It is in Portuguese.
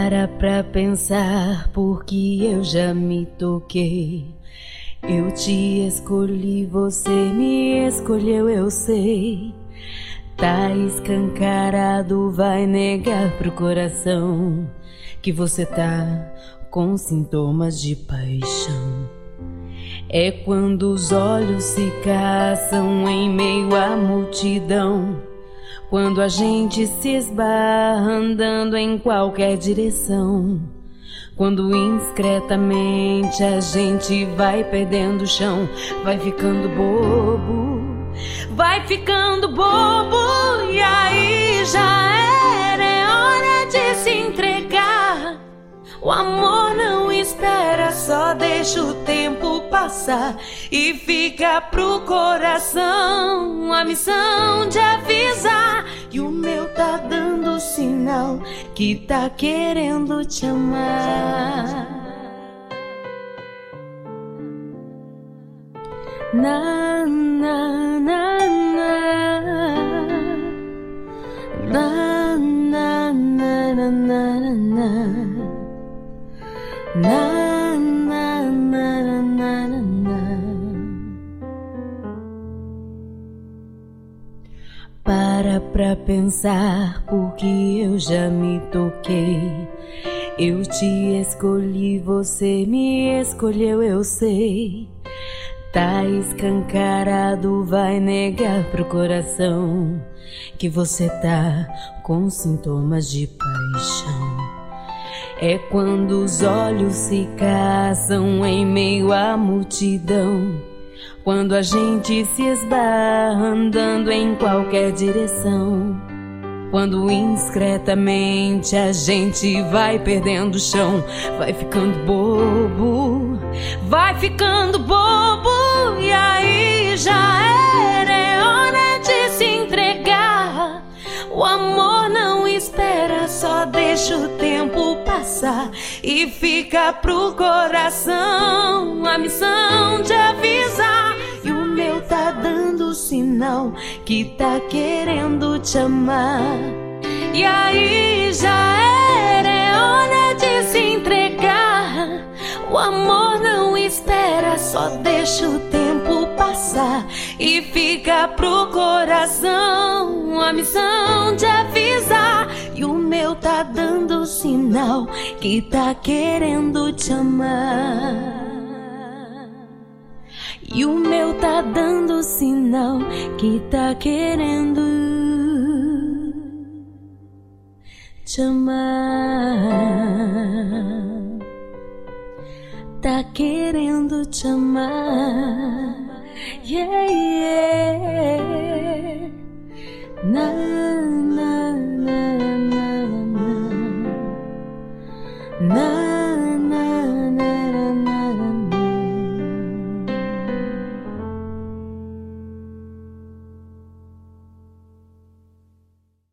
Para pra pensar, porque eu já me toquei. Eu te escolhi, você me escolheu, eu sei. Tá escancarado, vai negar pro coração que você tá com sintomas de paixão. É quando os olhos se caçam em meio à multidão, quando a gente se esbarra andando em qualquer direção, quando indiscretamente a gente vai perdendo o chão, vai ficando bobo, vai ficando bobo, e aí já era, é hora de se entregar. O amor não espera, só deixa o tempo passar e fica pro coração a missão de avisar. E o meu tá dando sinal que tá querendo te amar. Na, na, na, na. Na, na, na, na, na, na. Na, na, na, na, na, na. Para pra pensar, porque eu já me toquei. Eu te escolhi, você me escolheu, eu sei. Tá escancarado, vai negar pro coração que você tá com sintomas de paixão. É quando os olhos se caçam em meio à multidão, quando a gente se esbarra andando em qualquer direção, quando indiscretamente a gente vai perdendo o chão, vai ficando bobo, vai ficando bobo, e aí já era, é hora de se entregar. O amor não espera, só deixa o tempo passar e fica pro coração a missão de avisar. E o meu tá dando sinal que tá querendo te amar. E aí já era, é hora de se entregar. O amor não espera, só deixa o tempo passar e fica pro coração a missão de avisar. E o meu tá dando sinal que tá querendo te amar. E o meu tá dando sinal que tá querendo te amar. Tá querendo te amar. Yeah, yeah. Na